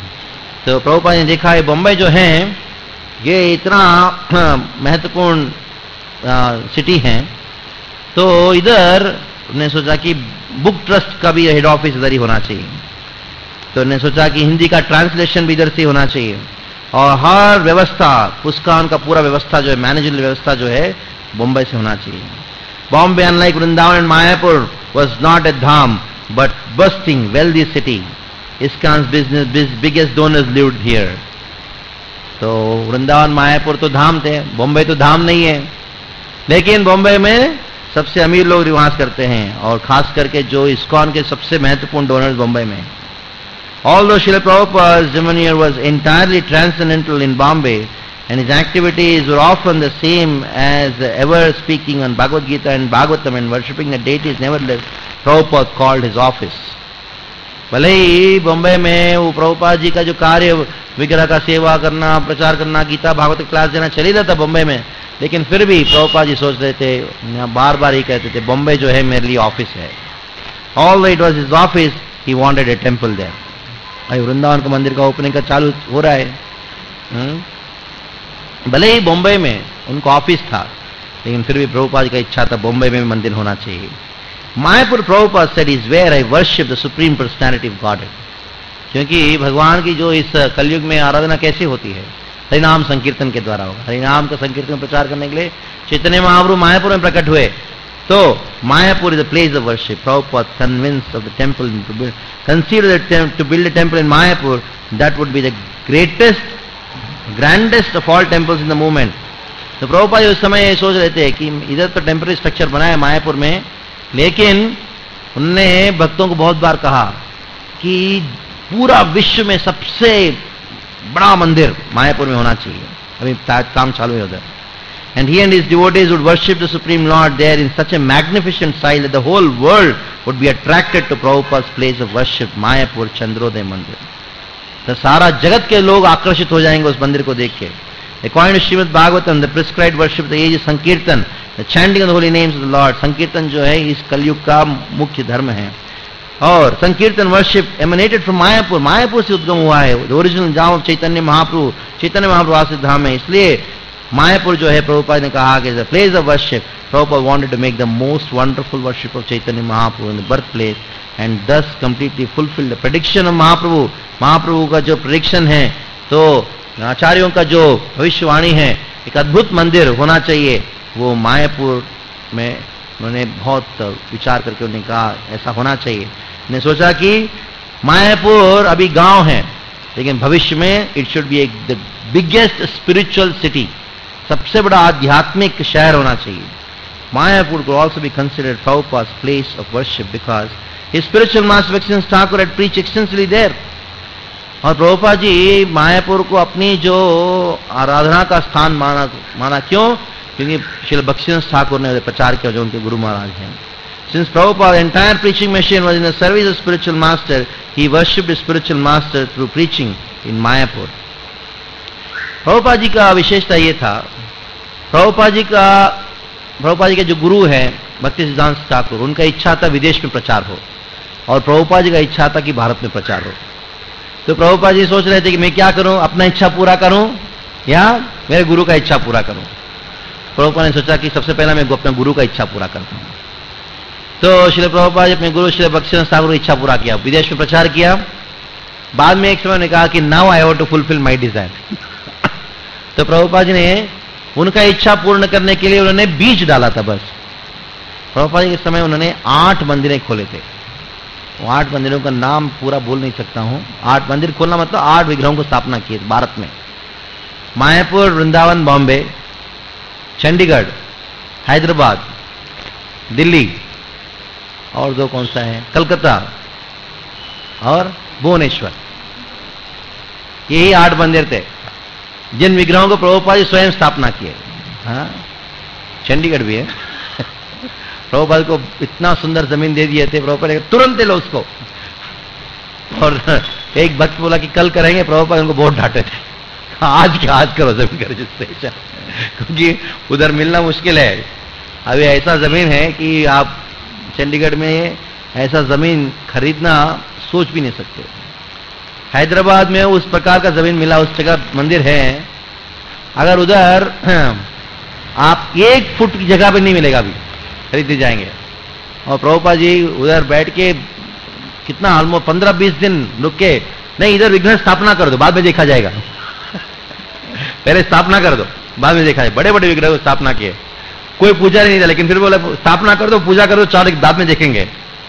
तो प्रभुपाद ने देखा है बॉम्बे जो है ये इतना महत्वपूर्ण सिटी है, तो इधर उन्होंने सोचा कि बुक ट्रस्ट का भी हेड ऑफिस इधर ही होना चाहिए। तो उन्होंने सोचा कि हिंदी का ट्रांसलेशन भी इधर से होना चाहिए और हर व्यवस्था, पुस्तकान का पूरा व्यवस्था जो है, मैनेजरियल व्यवस्था जो है बॉम्बे से होना चाहिए। Bombay, unlike Vrindavan and Mayapur, was not a dham, but bustling, wealthy city. ISKCON's business, biggest donors lived here. तो वृंदावन मायापुर तो धाम थे, बॉम्बे तो धाम नहीं है। लेकिन बॉम्बे में सबसे अमीर लोग निवास करते हैं, और खास करके जो इस्कॉन के सबसे महत्वपूर्ण डोनर्स बॉम्बे में। Although Srila Prabhupada's demeanor was entirely transcendental in Bombay, and his activities were often the same as ever speaking on Bhagavad Gita and Bhagavatam and worshipping the deities, nevertheless Prabhupada called his office. भले ही बॉम्बे में वो प्रभुपाद जी का जो कार्य विग्रह का सेवा करना, प्रचार करना, गीता भागवत क्लास देना चल ही रहा था बॉम्बे में, लेकिन फिर भी प्रभुपाद जी सोच रहे थे, बार बार ही कहते थे, बॉम्बे जो है मेरे लिए ऑफिस है। Although it was his office, he wanted a temple there. अभी वृंदावन का मंदिर का ओपनिंग का चालू हो रहा है। हुँ? भले ही बॉम्बे में उनको ऑफिस था, लेकिन फिर भी प्रभुपाद का इच्छा था बॉम्बे में मंदिर होना चाहिए। Mayapur Prabhupada said is where I worship the supreme personality of Godhead. क्योंकि भगवान की जो इस कलयुग में आराधना कैसे होती है, हरिनाम संकीर्तन के द्वारा होगा। हरिनाम का संकीर्तन प्रचार करने के लिए चैतन्य महाप्रभु मायापुर में प्रकट हुए, तो Mayapur is a place of worship. Prabhupada convinced of the temple to build, considered to build a temple in Mayapur. That would be the greatest, grandest of all temples in the movement. तो प्रभुपाद उस समय ये सोच रहे थे कि इधर तो टेम्पररी स्ट्रक्चर बना है मायापुर में, लेकिन उन्होंने भक्तों को बहुत बार कहा कि पूरा विश्व में सबसे बड़ा मंदिर मायापुर में होना चाहिए। अभी काम चालू है उधर। And he and his devotees would worship the Supreme Lord there in such a magnificent style that the whole world would be attracted to Prabhupada's place of worship, Mayapur Chandrodaya Mandir. तो सारा जगत के लोग आकर्षित हो जाएंगे उस मंदिर को देख के। According to Srimad Bhagavatam, the prescribed worship of the age is Sankirtan, the chanting of the holy names of the Lord. संकीर्तन जो है इस कलयुग का मुख्य धर्म है, और sankirtan worship emanated from Mayapur, Mayapur से उद्गम हुआ है। The original Dham of Chaitanya Mahaprabhu, Chaitanya Mahaprabhu आश्रित धाम है, इसलिए मायापुर जो है प्रभुपाद ने कहा कि the place of worship. Prabhupada wanted to make the most wonderful worship of Chaitanya Mahaprabhu in the birthplace, and thus completely fulfill the prediction of Mahaprabhu. महाप्रभु का जो prediction है, तो आचार्यों का जो भविष्यवाणी है, एक अद्भुत मंदिर होना चाहिए, वो मायापुर में उन्होंने बहुत विचार करके उन्होंने कहा ऐसा होना चाहिए। उन्होंने सोचा कि मायापुर अभी गांव है, लेकिन भविष्य में इट शुड बी एक द बिगेस्ट स्पिरिचुअल सिटी, सबसे बड़ा आध्यात्मिक शहर होना चाहिए। Mayapur could also be considered Prabhupada's place of worship because his spiritual master Bhaktivinoda Thakur had preached extensively there. और प्रभुपाद जी मायापुर को अपनी जो आराधना का स्थान माना माना क्यों? क्योंकि श्री भक्तिवेदांत ठाकुर ने प्रचार किया, जो उनके गुरु महाराज हैं। Since Prabhupada's entire preaching mission was in the service of spiritual master, he worshipped his spiritual master through preaching in Mayapur. Prabhupada ji का विशेषता ये था, प्रभुपाद जी का प्रभुपाद जी के जो गुरु हैं भक्ति सिद्धांत ठाकुर, उनका इच्छा था विदेश में प्रचार हो, और प्रभुपाद जी का इच्छा था कि भारत में प्रचार हो। तो प्रभुपाद जी सोच रहे थे कि मैं क्या करूं, अपना इच्छा पूरा करूं या मेरे गुरु का इच्छा पूरा करूं। प्रभुपाद ने सोचा कि सबसे पहला मैं अपने गुरु का इच्छा पूरा करता हूं। तो श्री प्रभुपाद जी अपने गुरु श्री भक्तिवेदांत ठाकुर की इच्छा पूरा किया, विदेश में प्रचार किया। बाद में एक समय ने कहा कि now I have to fulfil my desire. तो प्रभुपाद जी ने उनका इच्छा पूर्ण करने के लिए उन्होंने बीज डाला था बस। प्रभुपाद जी के समय उन्होंने आठ मंदिरें खोले थे। वो आठ मंदिरों का नाम पूरा बोल नहीं सकता हूं। आठ मंदिर खोलना मतलब आठ विग्रहों को स्थापना की भारत में। मायापुर, वृंदावन, बॉम्बे, चंडीगढ़, हैदराबाद, दिल्ली, और दो कौन सा है, कलकत्ता और भुवनेश्वर। यही आठ मंदिर थे जिन विग्रहों को प्रभुपाद जी स्वयं स्थापना किए। हाँ, चंडीगढ़ भी है। प्रभुपाद को इतना सुंदर जमीन दे दिए थे, प्रभुपाद ने तुरंत ले लो उसको। और एक भक्त बोला कि कल करेंगे, प्रभुपाद उनको बहुत डांटे थे, आज क्या आज करो जमीन का रजिस्ट्रेशन, क्योंकि उधर मिलना मुश्किल है। अभी ऐसा जमीन है कि आप चंडीगढ़ में ऐसा जमीन खरीदना सोच भी नहीं सकते। हैदराबाद में उस प्रकार का जमीन मिला, उस जगह मंदिर है, अगर उधर आप एक फुट की जगह पे नहीं मिलेगा, अभी खरीदते जाएंगे। और प्रभुपाद जी उधर बैठ के कितना ऑलमोस्ट पंद्रह बीस दिन रुक के, नहीं इधर विग्रह स्थापना कर दो, बाद में देखा जाएगा। पहले स्थापना कर दो, बाद में देखा जाए। बड़े बड़े विग्रह स्थापना किए, कोई पूजा नहीं था, लेकिन फिर बोला स्थापना कर दो, पूजा कर दो, चार बाद में देखेंगे।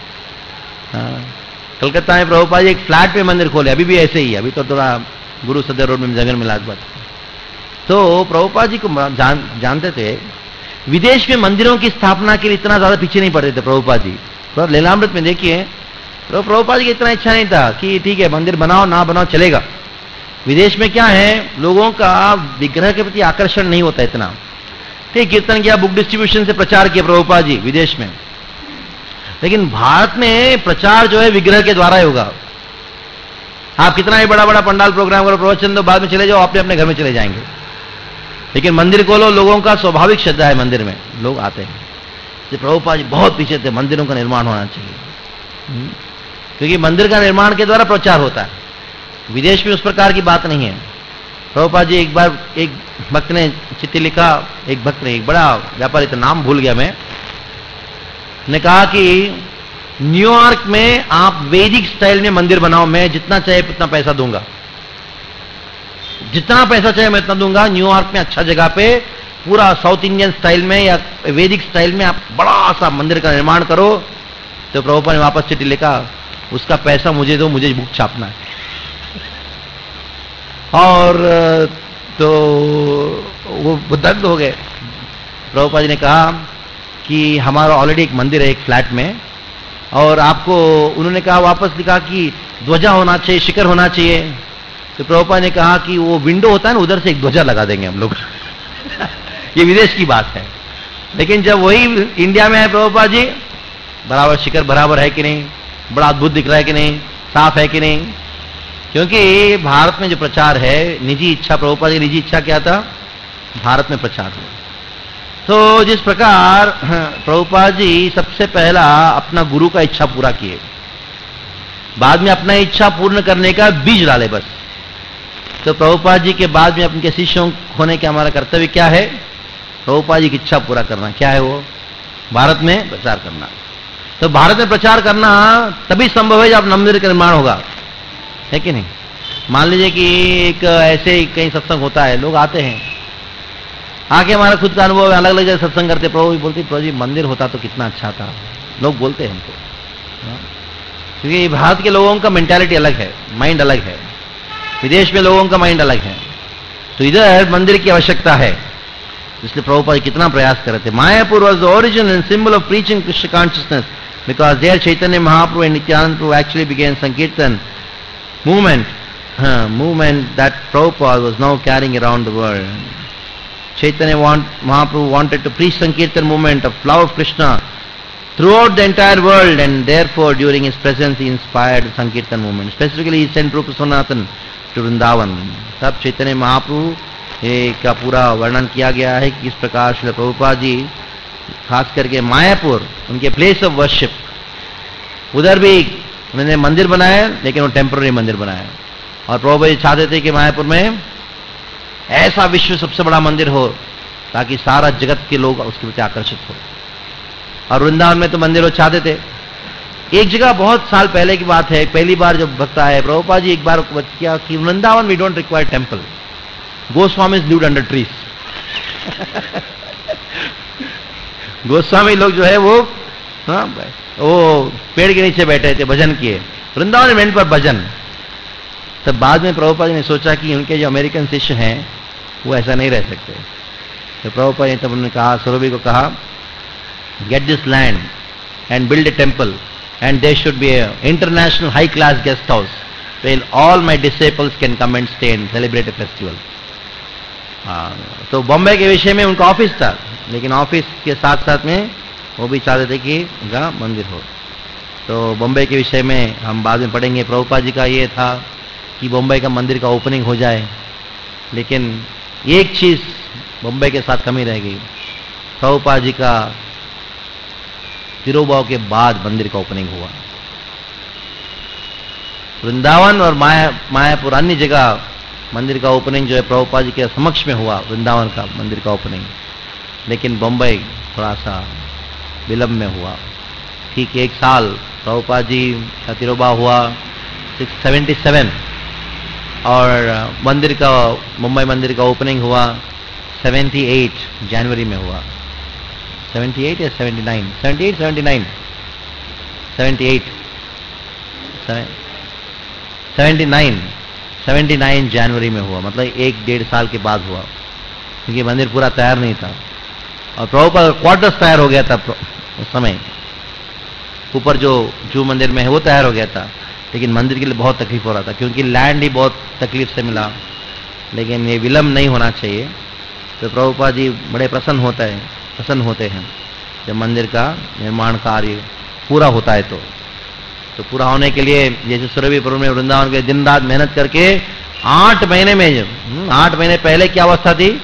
हाँ, कलकत्ता में प्रभुपाद जी एक फ्लैट पे मंदिर खोले, अभी भी ऐसे ही है। अभी तो थोड़ा गुरु सदर रोड में जगह मिला बात। तो प्रभुपाद जी को जान, जानते थे विदेश में मंदिरों की स्थापना के लिए इतना ज्यादा पीछे नहीं पड़ते थे प्रभुपाद जी। तो लीलामृत में देखिए, तो प्रभुपाद जी की इतना इच्छा नहीं था कि ठीक है मंदिर बनाओ ना बनाओ चलेगा। विदेश में क्या है, लोगों का विग्रह के प्रति आकर्षण नहीं होता इतना। ठीक, कीर्तन किया, बुक डिस्ट्रीब्यूशन से प्रचार किया प्रभुपाद जी विदेश में, लेकिन भारत में प्रचार जो है विग्रह के द्वारा ही होगा। आप कितना ही बड़ा बड़ा पंडाल प्रोग्राम करो, प्रवचन दो, बाद में चले जाओ, अपने अपने घर में चले जाएंगे। लेकिन मंदिर खोलो, लोगों का स्वाभाविक श्रद्धा है, मंदिर में लोग आते हैं। तो प्रभुपाद जी बहुत पीछे थे, मंदिरों का निर्माण होना चाहिए, क्योंकि मंदिर का निर्माण के द्वारा प्रचार होता है। विदेश में उस प्रकार की बात नहीं है। प्रभुपाद जी एक बार एक भक्त ने चिट्ठी लिखा, एक भक्त ने, एक बड़ा व्यापारी था, नाम भूल गया मैं, ने कहा कि न्यूयॉर्क में आप वैदिक स्टाइल में मंदिर बनाओ, मैं जितना चाहे उतना पैसा दूंगा, जितना पैसा चाहे मैं इतना दूंगा। न्यूयॉर्क में अच्छा जगह पे पूरा साउथ इंडियन स्टाइल में या वैदिक स्टाइल में आप बड़ा सा मंदिर का निर्माण करो। तो प्रभुपाद ने वापस चिट्ठी लिखा, उसका पैसा मुझे दो, मुझे बुक छापना है। और तो वो दग्ध हो गए। प्रभुपाद जी ने कहा कि हमारा ऑलरेडी एक मंदिर है एक फ्लैट में, और आपको, उन्होंने कहा वापस लिखा कि ध्वजा होना चाहिए, शिखर होना चाहिए। तो प्रभुपाद ने कहा कि वो विंडो होता है ना, उधर से एक ध्वजा लगा देंगे हम लोग। ये विदेश की बात है, लेकिन जब वही इंडिया में है प्रभुपाद जी, बराबर शिखर बराबर है कि नहीं, बड़ा अद्भुत दिख रहा है कि नहीं, साफ है कि नहीं। क्योंकि भारत में जो प्रचार है, निजी इच्छा, प्रभुपाद की निजी इच्छा क्या था, भारत में प्रचार हो। तो जिस प्रकार प्रभुपाद जी सबसे पहला अपना गुरु का इच्छा पूरा किए, बाद में अपना इच्छा पूर्ण करने का बीज डाले बस। तो प्रभुपाद जी के बाद में अपने शिष्यों होने के हमारा कर्तव्य क्या है, प्रभुपाद जी की इच्छा पूरा करना। क्या है वो, भारत में प्रचार करना। तो भारत में प्रचार करना तभी संभव है जब मंदिर का निर्माण होगा, है कि नहीं। मान लीजिए कि एक ऐसे कहीं सत्संग होता है, लोग आते हैं, आके हमारा खुद का अनुभव अलग अलग जगह सत्संग करते, प्रभु बोलते प्रभु जी मंदिर होता तो कितना अच्छा था, लोग बोलते हैं हमको, क्योंकि भारत के लोगों का मेंटालिटी अलग है, माइंड अलग है, विदेश में लोगों का माइंड अलग है। तो इधर मंदिर की आवश्यकता है, इसलिए प्रभुपाद कितना प्रयास कर रहे थे। Mayapur was the origin and symbol of preaching Krishna consciousness, because there Chaitanya Mahaprabhu and Nityananda Prabhu actually began sankirtan movement uh, movement that Prabhupada was now carrying around the world. Chaitanya want, Mahaprabhu wanted to preach Sankirtan movement of love of Krishna throughout the entire world, and therefore during his presence he inspired the Sankirtan movement. Specifically he sent Rupa Sanatan to Vrindavan. तब चैतन्य महाप्रभु का पूरा वर्णन किया गया है कि इस प्रकार श्रील प्रभुपाद जी खास करके मायापुर, उनके प्लेस ऑफ वर्शिप, उधर भी उन्होंने मंदिर बनाया, लेकिन वो टेम्पररी मंदिर बनाया। और प्रभुपाद जी चाहते थे कि मायापुर में ऐसा विश्व सबसे बड़ा मंदिर हो ताकि सारा जगत के लोग उसके प्रति आकर्षित हो। और वृंदावन में तो मंदिर वो चाहते थे। एक जगह बहुत साल पहले की बात है, पहली बार जब भक्त आए, प्रभुपाद जी एक बार किया कि Vrindavan we don't require temple, Goswamis lived under trees. Goswami लोग जो है वो हाँ वो पेड़ के नीचे बैठे थे, भजन किए, वृंदावन में पर भजन। तब बाद में प्रभुपाद जी ने सोचा कि उनके जो अमेरिकन शिष्य हैं वो ऐसा नहीं रह सकते। तो प्रभुपाद जी तब उन्होंने कहा, सरोबी को कहा, get this land and build a temple and there should be a international high class guest house where all my disciples can come and stay and celebrate a festival. तो बॉम्बे के विषय में उनका ऑफिस था, लेकिन ऑफिस के साथ साथ में वो भी चाहते थे कि उनका मंदिर हो। तो बॉम्बे के विषय में हम बाद में पढ़ेंगे। प्रभुपाद जी का ये था कि बॉम्बे का मंदिर का ओपनिंग हो जाए, लेकिन एक चीज बॉम्बे के साथ कमी रह गई, प्रभुपाद जी का तिरुभाव के बाद मंदिर का ओपनिंग हुआ। वृंदावन और माया मायापुर अन्य जगह मंदिर का ओपनिंग जो है प्रभुपाद जी के समक्ष में हुआ, वृंदावन का मंदिर का ओपनिंग, लेकिन बम्बई थोड़ा सा विलंब में हुआ। ठीक एक साल प्रभुपाद जी का तिरुभाव हुआ सिक्स सेवेंटी सेवन, और मंदिर का, मुंबई मंदिर का ओपनिंग हुआ सेवेंटी एट जनवरी में हुआ। सेवेंटी एट या seventy nine, seventy eight seventy nine seventy eight seventy nine seventy nine जनवरी में हुआ, मतलब एक डेढ़ साल के बाद हुआ, क्योंकि मंदिर पूरा तैयार नहीं था। और प्रभुपाद क्वार्टर्स तैयार हो गया था उस समय, ऊपर जो जू मंदिर में है वो तैयार हो गया था, लेकिन मंदिर के लिए बहुत तकलीफ हो रहा था क्योंकि लैंड ही बहुत तकलीफ से मिला, लेकिन ये विलम्ब नहीं होना चाहिए। तो प्रभुपाद जी बड़े प्रसन्न होता है प्रसन्न होते हैं जब मंदिर का निर्माण कार्य पूरा होता है। तो तो पूरा होने के लिए जैसे सुरभिपुर में वृंदावन के दिन रात मेहनत करके आठ महीने में जब आठ महीने पहले क्या अवस्था थी,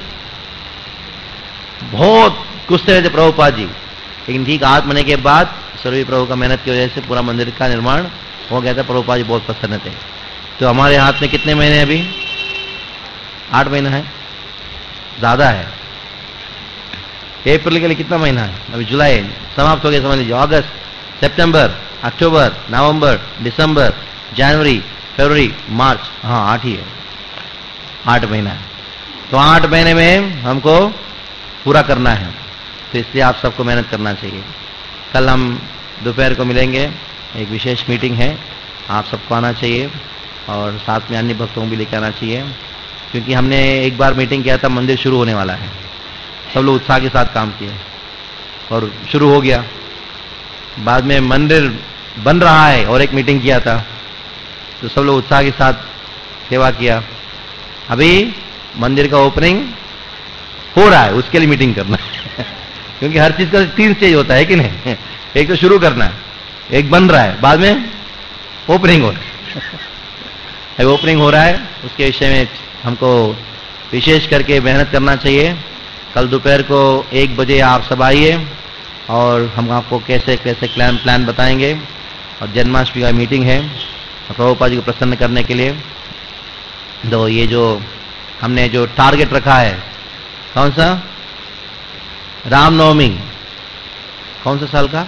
बहुत कुछ रहे थे प्रभुपाद जी, लेकिन ठीक आठ महीने के बाद सुरभि प्रभु का मेहनत की वजह से पूरा मंदिर का निर्माण हो गया था। प्रभुपाद जी बहुत प्रसन्न थे। तो हमारे हाथ में कितने महीने अभी? आठ महीना है, ज्यादा है। अप्रैल के लिए कितना महीना है? अभी जुलाई समाप्त हो गया, समझ लीजिए। अगस्त, सितंबर, अक्टूबर, नवंबर, दिसंबर, जनवरी, फरवरी, मार्च, हाँ आठ ही है, आठ महीना है। तो आठ महीने में हमको पूरा करना है, तो इसलिए आप सबको मेहनत करना चाहिए। कल हम दोपहर को मिलेंगे, एक विशेष मीटिंग है, आप सबको आना चाहिए और साथ में अन्य भक्तों को भी लेकर आना चाहिए, क्योंकि हमने एक बार मीटिंग किया था, मंदिर शुरू होने वाला है, सब लोग उत्साह के साथ काम किए और शुरू हो गया। बाद में मंदिर बन रहा है और एक मीटिंग किया था, तो सब लोग उत्साह के साथ सेवा किया। अभी मंदिर का ओपनिंग हो रहा है, उसके लिए मीटिंग करना है क्योंकि हर चीज का तीन स्टेज होता है कि नहीं, एक तो शुरू करना है, एक बन रहा है, बाद में ओपनिंग हो रहा है अभी ओपनिंग हो रहा है, उसके विषय में हमको विशेष करके मेहनत करना चाहिए। कल दोपहर को एक बजे आप सब आइए और हम आपको कैसे कैसे प्लान प्लान बताएंगे। और जन्माष्टमी का मीटिंग है प्रभुपाद जी को प्रसन्न करने के लिए। तो ये जो हमने जो टारगेट रखा है, कौन सा? रामनवमी, कौन सा साल का?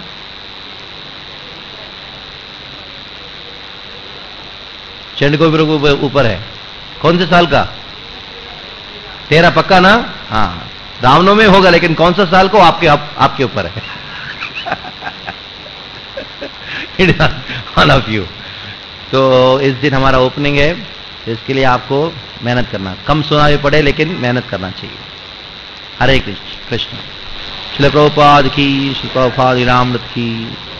चंडकोविर के ऊपर है, कौन से साल का? तेरह पक्का ना? हाँ, रामनवमी होगा, लेकिन कौन सा साल को आपके आप, आपके ऊपर है वन ऑफ यू। तो इस दिन हमारा ओपनिंग है, इसके लिए आपको मेहनत करना, कम सुना भी पड़े लेकिन मेहनत करना चाहिए। हरे कृष्ण कृष्ण। श्रील प्रभुपाद की, श्री प्रभुपाद रामृत की।